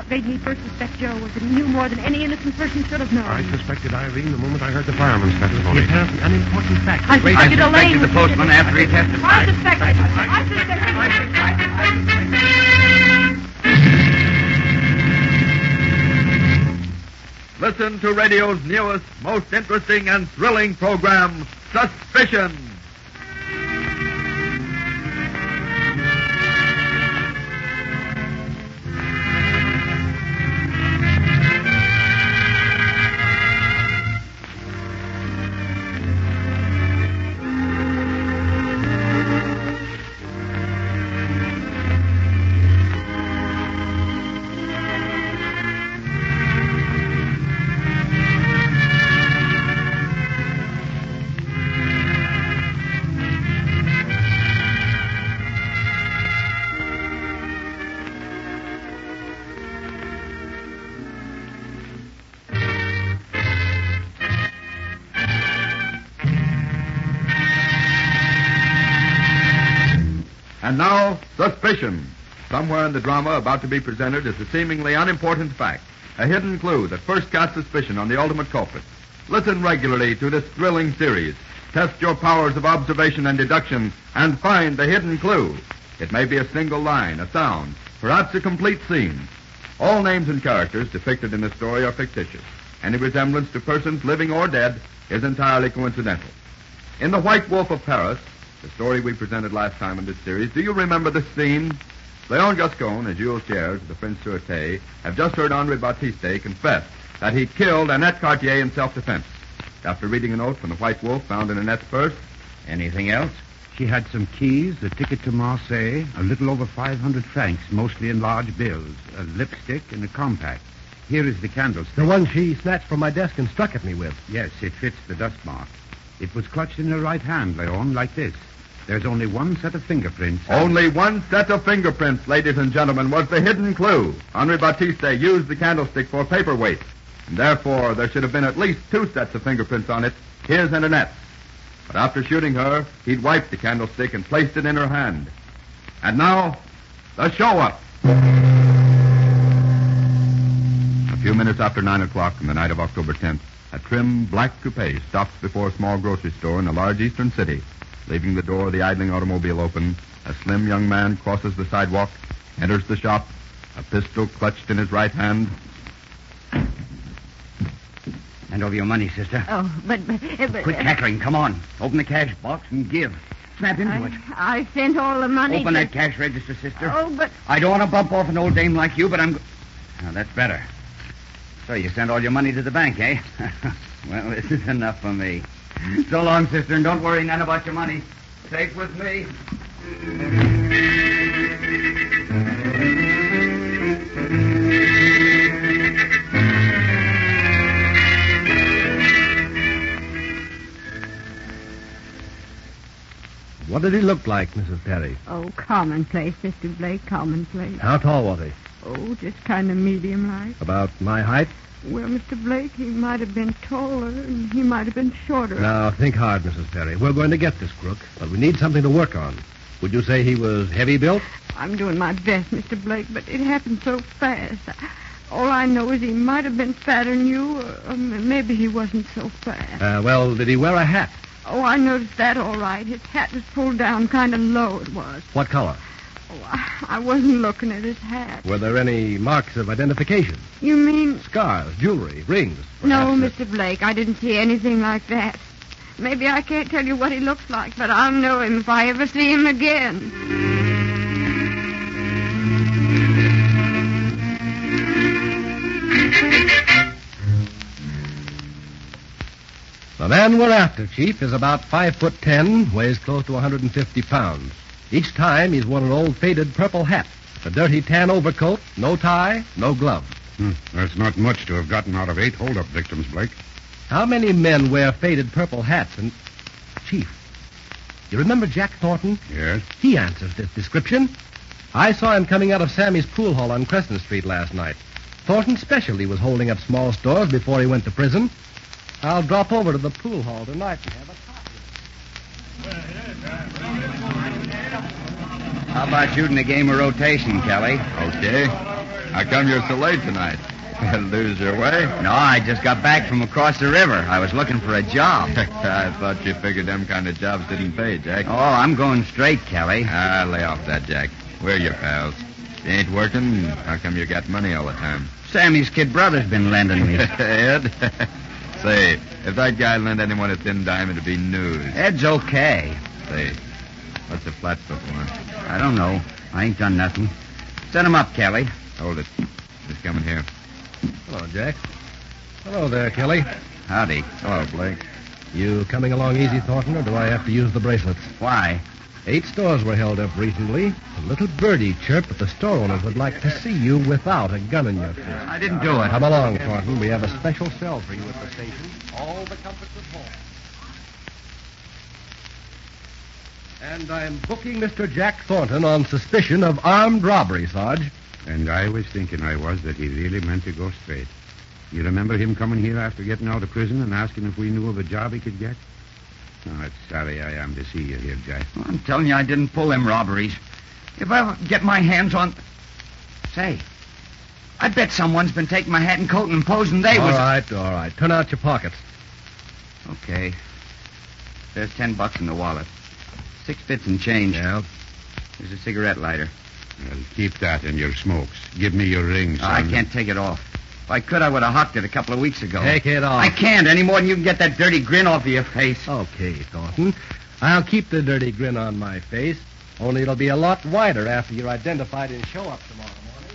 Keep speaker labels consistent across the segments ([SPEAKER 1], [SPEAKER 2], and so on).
[SPEAKER 1] made me first suspect Joe was that he knew more than any innocent person should have known.
[SPEAKER 2] I suspected Irene the moment I heard the fireman's testimony.
[SPEAKER 3] It has an important fact.
[SPEAKER 1] I suspected Elaine.
[SPEAKER 4] The postman after he testified.
[SPEAKER 1] I suspected.
[SPEAKER 5] Listen to radio's newest, most interesting and thrilling program, Suspicion. And now, Suspicion. Somewhere in the drama about to be presented is a seemingly unimportant fact, a hidden clue that first casts suspicion on the ultimate culprit. Listen regularly to this thrilling series. Test your powers of observation and deduction and find the hidden clue. It may be a single line, a sound, perhaps a complete scene. All names and characters depicted in the story are fictitious. Any resemblance to persons living or dead is entirely coincidental. In The White Wolf of Paris, the story we presented last time in this series, do you remember the scene? Léon Gascon and Jules Thiers of the French Sûreté have just heard Henri Batiste confess that he killed Annette Cartier in self-defense. After reading a note from the White Wolf found in Annette's purse.
[SPEAKER 4] Anything else?
[SPEAKER 3] She had some keys, a ticket to Marseille, a little over 500 francs, mostly in large bills, a lipstick, and a compact. Here is the candlestick.
[SPEAKER 6] The one she snatched from my desk and struck at me with.
[SPEAKER 3] Yes, it fits the dust mark. It was clutched in her right hand, Leon, like this. There's only one set of fingerprints.
[SPEAKER 5] Only one set of fingerprints, ladies and gentlemen, was the hidden clue. Henri Batiste used the candlestick for paperweight. And therefore, there should have been at least two sets of fingerprints on it, his and Annette's. But after shooting her, he'd wiped the candlestick and placed it in her hand. And now, the show-up. A few minutes after 9 o'clock on the night of October 10th, a trim black coupe stops before a small grocery store in a large eastern city. Leaving the door of the idling automobile open, a slim young man crosses the sidewalk, enters the shop, a pistol clutched in his right hand.
[SPEAKER 4] Hand over your money, sister.
[SPEAKER 1] Oh, but
[SPEAKER 4] Quit cackling. Come on. Open the cash box and give. Snap into it.
[SPEAKER 1] I sent all the money.
[SPEAKER 4] Open that cash register, sister.
[SPEAKER 1] Oh, but...
[SPEAKER 4] I don't want to bump off an old dame like you, but I'm... Now, that's better. So you sent all your money to the bank, eh? Well, this is enough for me. So long, sister, and don't worry none about your money. Safe with me.
[SPEAKER 6] What did he look like, Mrs. Perry?
[SPEAKER 1] Oh, commonplace, Mr. Blake, commonplace.
[SPEAKER 6] How tall was he?
[SPEAKER 1] Oh, just kind of medium-like.
[SPEAKER 6] About my height?
[SPEAKER 1] Well, Mr. Blake, he might have been taller, and he might have been shorter.
[SPEAKER 6] Now, think hard, Mrs. Perry. We're going to get this crook, but we need something to work on. Would you say he was heavy built?
[SPEAKER 1] I'm doing my best, Mr. Blake, but it happened so fast. All I know is he might have been fatter than you, or maybe he wasn't so fat.
[SPEAKER 6] Well, did he wear a hat?
[SPEAKER 1] Oh, I noticed that all right. His hat was pulled down kind of low, it was.
[SPEAKER 6] What color?
[SPEAKER 1] Oh, I wasn't looking at his hat.
[SPEAKER 6] Were there any marks of identification?
[SPEAKER 1] You mean...
[SPEAKER 6] Scars, jewelry, rings?
[SPEAKER 1] No,
[SPEAKER 6] perhaps?
[SPEAKER 1] Mr. Blake, I didn't see anything like that. Maybe I can't tell you what he looks like, but I'll know him if I ever see him again.
[SPEAKER 6] The man we're after, Chief, is about 5'10", weighs close to 150 pounds. Each time he's worn an old faded purple hat, a dirty tan overcoat, no tie, no gloves.
[SPEAKER 3] That's not much to have gotten out of 8 hold-up victims, Blake.
[SPEAKER 6] How many men wear faded purple hats and... Chief, you remember Jack Thornton?
[SPEAKER 3] Yes?
[SPEAKER 6] He answers this description. I saw him coming out of Sammy's pool hall on Crescent Street last night. Thornton specially was holding up small stores before he went to prison. I'll drop over to the pool hall tonight and have a coffee.
[SPEAKER 4] How about shooting a game of rotation, Kelly?
[SPEAKER 5] Okay. How come you're so late tonight? Lose your way?
[SPEAKER 4] No, I just got back from across the river. I was looking for a job.
[SPEAKER 5] I thought you figured them kind of jobs didn't pay, Jack.
[SPEAKER 4] Oh, I'm going straight, Kelly.
[SPEAKER 5] Lay off that, Jack. We're your pals. You ain't working, how come you got money all the time?
[SPEAKER 4] Sammy's kid brother's been lending me.
[SPEAKER 5] Ed? Say, if that guy lent anyone a thin dime, it'd be news.
[SPEAKER 4] Ed's okay.
[SPEAKER 5] Say, what's the Flatfoot want?
[SPEAKER 4] I don't know. I ain't done nothing. Set him up, Kelly.
[SPEAKER 5] Hold it. Just coming here.
[SPEAKER 6] Hello, Jack. Hello there, Kelly.
[SPEAKER 4] Howdy.
[SPEAKER 5] Hello, Blake.
[SPEAKER 6] You coming along easy, Thornton, or do I have to use the bracelets?
[SPEAKER 4] Why?
[SPEAKER 6] 8 stores were held up recently. A little birdie chirped that the store owners would like to see you without a gun in your fist.
[SPEAKER 4] I didn't do it.
[SPEAKER 6] Come along, Thornton. We have a special cell for you at the station. All the comforts of home. And I'm booking Mr. Jack Thornton on suspicion of armed robbery, Sarge.
[SPEAKER 3] And I was thinking that he really meant to go straight. You remember him coming here after getting out of prison and asking if we knew of a job he could get? Oh, it's sorry I am to see you here, Jack.
[SPEAKER 4] Well, I'm telling you, I didn't pull them robberies. If I ever get my hands on... Say, I bet someone's been taking my hat and coat and posing they was...
[SPEAKER 6] All right. Turn out your pockets.
[SPEAKER 4] Okay. There's $10 in the wallet. 6 bits and change.
[SPEAKER 6] Yeah.
[SPEAKER 4] There's a cigarette lighter.
[SPEAKER 3] Well, keep that in your smokes. Give me your ring, son.
[SPEAKER 4] I can't take it off. If I could, I would have hocked it a couple of weeks ago.
[SPEAKER 6] Take it off.
[SPEAKER 4] I can't any more than you can get that dirty grin off of your face.
[SPEAKER 6] Okay, Thornton. I'll keep the dirty grin on my face, only it'll be a lot wider after you're identified and show up tomorrow morning.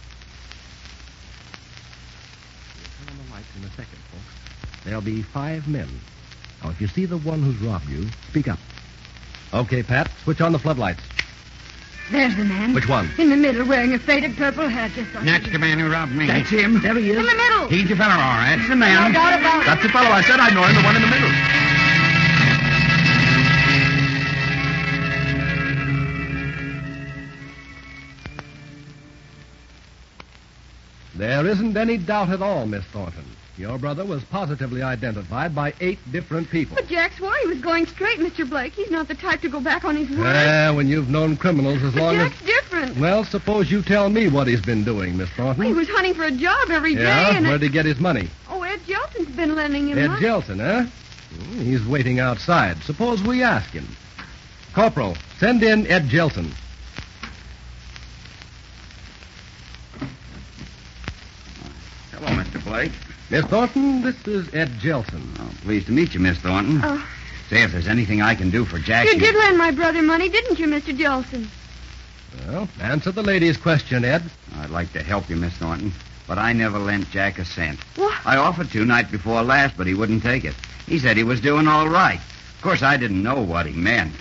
[SPEAKER 6] We'll turn on the lights in a second, folks. There'll be 5 men. Now, if you see the one who's robbed you, speak up. Okay, Pat, switch on the floodlights.
[SPEAKER 1] There's the man.
[SPEAKER 6] Which one?
[SPEAKER 1] In the middle, wearing a faded purple hat, just like...
[SPEAKER 2] That's the man who robbed me.
[SPEAKER 4] That's him.
[SPEAKER 6] There he is.
[SPEAKER 1] In the middle.
[SPEAKER 2] He's the fellow, all right.
[SPEAKER 4] That's the man.
[SPEAKER 1] No doubt about it.
[SPEAKER 5] That's the fellow I said I'd know him, the one in the middle.
[SPEAKER 6] There isn't any doubt at all, Miss Thornton. Your brother was positively identified by 8 different people.
[SPEAKER 1] But Jack swore he was going straight, Mr. Blake. He's not the type to go back on his word.
[SPEAKER 6] When you've known criminals as
[SPEAKER 1] But
[SPEAKER 6] long
[SPEAKER 1] Jack's different.
[SPEAKER 6] Well, suppose you tell me what he's been doing, Miss Thornton.
[SPEAKER 1] He was hunting for a job every day,
[SPEAKER 6] Yeah?
[SPEAKER 1] and...
[SPEAKER 6] Where'd he get his money?
[SPEAKER 1] Oh, Ed Jelson's been lending him
[SPEAKER 6] Ed
[SPEAKER 1] money.
[SPEAKER 6] Jelson, huh? He's waiting outside. Suppose we ask him. Corporal, send in Ed Jelson.
[SPEAKER 4] Hello, Mr. Blake.
[SPEAKER 6] Miss Thornton, this is Ed Jelson.
[SPEAKER 4] Oh, pleased to meet you, Miss Thornton.
[SPEAKER 1] Oh.
[SPEAKER 4] Say, if there's anything I can do for Jack...
[SPEAKER 1] You did lend my brother money, didn't you, Mr. Jelson?
[SPEAKER 6] Well, answer the lady's question, Ed.
[SPEAKER 4] I'd like to help you, Miss Thornton, but I never lent Jack a cent.
[SPEAKER 1] What?
[SPEAKER 4] I offered to night before last, but he wouldn't take it. He said he was doing all right. Of course, I didn't know what he meant.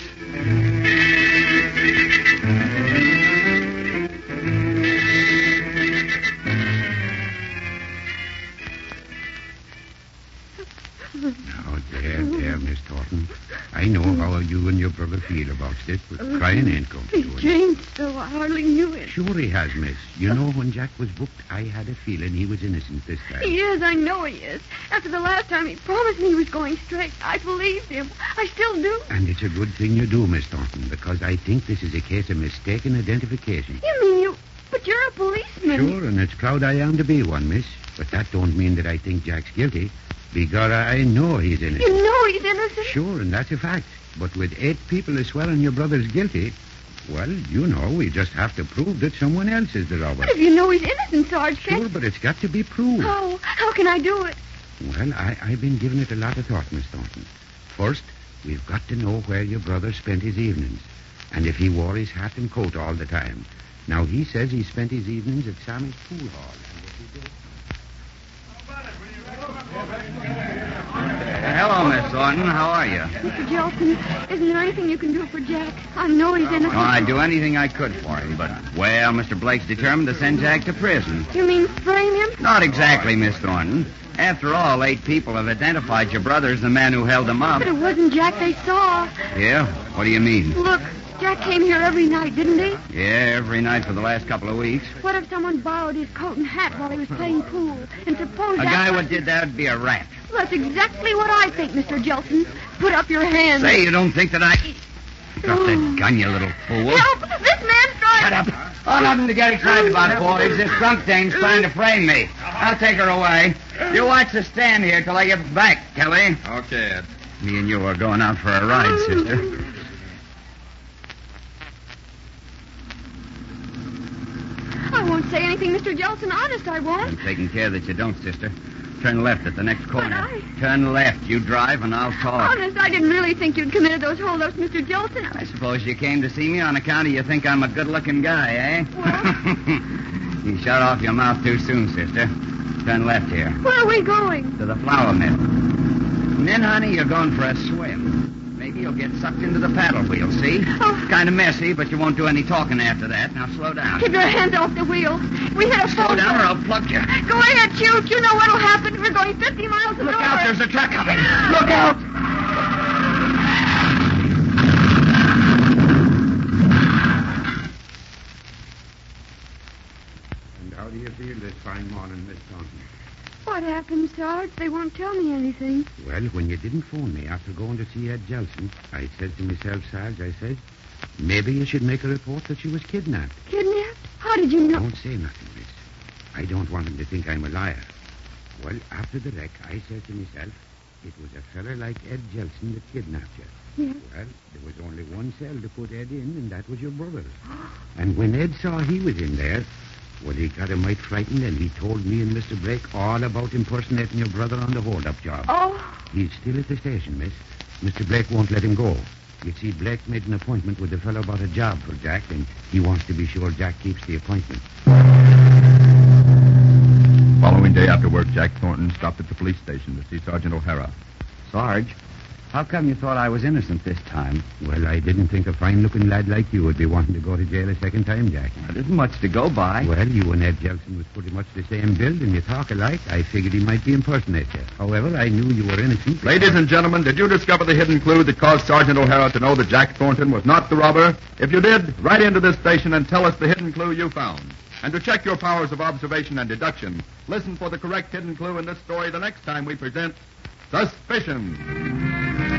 [SPEAKER 3] Now, there, Miss Thornton. I know how you and your brother feel about this, but crying ain't going to do
[SPEAKER 1] He's
[SPEAKER 3] it.
[SPEAKER 1] changed, so I hardly knew it.
[SPEAKER 3] Sure he has, miss. You know, when Jack was booked, I had a feeling he was innocent this time.
[SPEAKER 1] He is, I know he is. After the last time he promised me he was going straight, I believed him. I still do.
[SPEAKER 3] And it's a good thing you do, Miss Thornton, because I think this is a case of mistaken identification.
[SPEAKER 1] You mean you... But you're a policeman.
[SPEAKER 3] Sure, and it's proud I am to be one, miss. But that don't mean that I think Jack's guilty, because I know he's innocent.
[SPEAKER 1] You know he's innocent.
[SPEAKER 3] Sure, and that's a fact. But with 8 people swearing your brother's guilty, well, you know, we just have to prove that someone else is the robber.
[SPEAKER 1] But if you know he's innocent, Sarge,
[SPEAKER 3] Sure, but it's got to be proved.
[SPEAKER 1] How can I do it?
[SPEAKER 3] Well, I've been giving it a lot of thought, Miss Thornton. First, we've got to know where your brother spent his evenings, and if he wore his hat and coat all the time. Now, he says he spent his evenings at Sammy's pool hall. And if he did...
[SPEAKER 4] Hello, Miss Thornton. How are you?
[SPEAKER 1] Mr. Jelson, isn't there anything you can do for Jack? I know he's innocent.
[SPEAKER 4] Oh, I'd do anything I could for him, but, well, Mr. Blake's determined to send Jack to prison.
[SPEAKER 1] You mean frame him?
[SPEAKER 4] Not exactly, Miss Thornton. After all, 8 people have identified your brother as the man who held him up.
[SPEAKER 1] But it wasn't Jack they saw.
[SPEAKER 4] Yeah? What do you mean?
[SPEAKER 1] Look, Jack came here every night, didn't he?
[SPEAKER 4] Yeah, every night for the last couple of weeks.
[SPEAKER 1] What if someone borrowed his coat and hat while he was playing pool? And suppose
[SPEAKER 4] A
[SPEAKER 1] that...
[SPEAKER 4] guy who did that would be a rat.
[SPEAKER 1] That's exactly what I think, Mr. Jelson. Put up your hands.
[SPEAKER 4] Say, you don't think that I... Drop that gun, you little fool.
[SPEAKER 1] Help! This man's trying...
[SPEAKER 4] shut up. Oh, nothing to get excited about, boys. This drunk dame's trying to frame me. I'll take her away. You watch the stand here till I get back, Kelly.
[SPEAKER 5] Okay, Ed.
[SPEAKER 4] Me and you are going out for a ride, sister.
[SPEAKER 1] I won't say anything, Mr. Jelson. Honest, I won't.
[SPEAKER 4] I'm taking care that you don't, sister. Turn left at the next corner.
[SPEAKER 1] But
[SPEAKER 4] Turn left. You drive, and I'll talk.
[SPEAKER 1] Honest, I didn't really think you'd committed those holdups, Mr. Jelson.
[SPEAKER 4] I suppose you came to see me on account of you think I'm a good-looking guy, eh?
[SPEAKER 1] Well?
[SPEAKER 4] You shut off your mouth too soon, sister. Turn left here.
[SPEAKER 1] Where are we going?
[SPEAKER 4] To the flour mill. And then, honey, you're going for a swim. Maybe you'll get sucked into the paddle wheel, see?
[SPEAKER 1] Oh.
[SPEAKER 4] Kind of messy, but you won't do any talking after that. Now, slow down.
[SPEAKER 1] Keep your hands off the wheel. We hit a
[SPEAKER 4] Slow
[SPEAKER 1] phone
[SPEAKER 4] down or
[SPEAKER 1] call.
[SPEAKER 4] I'll plug you.
[SPEAKER 1] Go ahead, shoot. You know what'll happen. We're going 50 miles an hour.
[SPEAKER 4] Look out, there's a truck coming. Look out!
[SPEAKER 3] And how do you feel this fine morning, Miss Thornton?
[SPEAKER 1] What happened, Sarge? They won't tell me anything.
[SPEAKER 3] Well, when you didn't phone me after going to see Ed Jelson, I said to myself, Sarge, I said, maybe you should make a report that she was kidnapped.
[SPEAKER 1] Kidnapped? How did you know?
[SPEAKER 3] Don't say nothing, miss. I don't want him to think I'm a liar. Well, after the wreck, I said to myself, it was a feller like Ed Jelson that kidnapped you.
[SPEAKER 1] Yes.
[SPEAKER 3] Well, there was only one cell to put Ed in, and that was your brother's. And when Ed saw he was in there, well, he got a mite frightened, and he told me and Mr. Blake all about impersonating your brother on the hold-up job.
[SPEAKER 1] Oh.
[SPEAKER 3] He's still at the station, miss. Mr. Blake won't let him go. You see, Blake made an appointment with the fellow about a job for Jack, and he wants to be sure Jack keeps the appointment.
[SPEAKER 5] Following day after work, Jack Thornton stopped at the police station to see Sergeant O'Hara.
[SPEAKER 4] Sarge, how come you thought I was innocent this time?
[SPEAKER 3] Well, I didn't think a fine-looking lad like you would be wanting to go to jail a second time, Jack.
[SPEAKER 4] There isn't much to go by.
[SPEAKER 3] Well, you and Ed Jelson was pretty much the same build, and you talk alike. I figured he might be impersonating you. However, I knew you were innocent.
[SPEAKER 5] Ladies and gentlemen, did you discover the hidden clue that caused Sergeant O'Hara to know that Jack Thornton was not the robber? If you did, write into this station and tell us the hidden clue you found. And to check your powers of observation and deduction, listen for the correct hidden clue in this story the next time we present Suspicion.